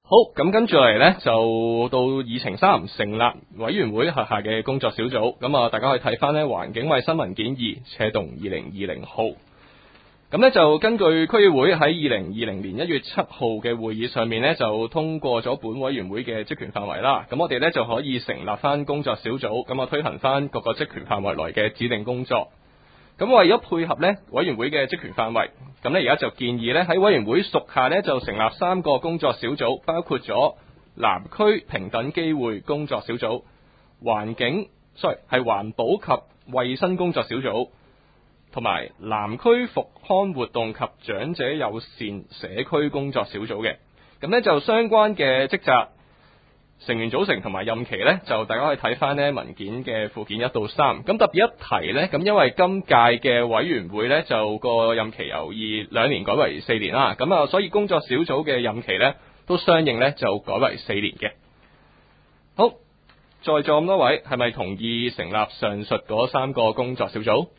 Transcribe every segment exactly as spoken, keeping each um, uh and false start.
好，咁跟住嚟呢，就到議程三，成立委員會轄下嘅工作小組。咁啊，大家可以睇翻呢環境衛生文件二，斜動二零二零號。咁呢，就根據區議會喺二零二零年一月七號嘅會議上面呢，就通過咗本委員會嘅職權範圍啦。咁我哋呢，就可以成立翻工作小組，咁啊推行翻各個職權範圍內嘅指定工作。咁為咗配合呢委員會嘅職權範圍，咁呢而家就建議呢喺委員會屬下呢就成立三個工作小組，包括咗南區平等機會工作小組、環境 sorry 係環保及衛生工作小組，同埋南區復康活動及長者友善社區工作小組嘅。咁呢就相關嘅職責、成員組成同埋任期呢，就大家可以睇翻呢文件嘅附件一到三。咁特別一提呢，咁因為今屆嘅委員會呢，就個任期由二兩年改為四年啦，咁啊所以工作小組嘅任期呢，都相應呢，就改為四年嘅。好，在座咁多位係咪同意成立上述嗰三個工作小組？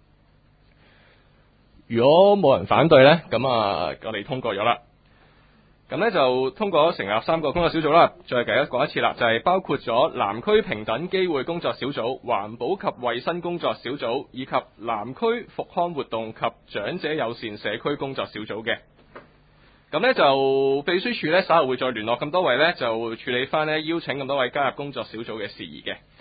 如果冇人反對呢，咁啊我哋通過咗啦。咁呢就通過咗成立三個工作小組啦。再繼續講一次啦，就係、是、包括咗南區平等機會工作小組、環保及衛生工作小組以及南區復康活動及長者友善社區工作小組嘅。咁呢就秘書處呢稍後會再聯絡咁多位呢，就處理翻呢邀請咁多位加入工作小組嘅事宜嘅。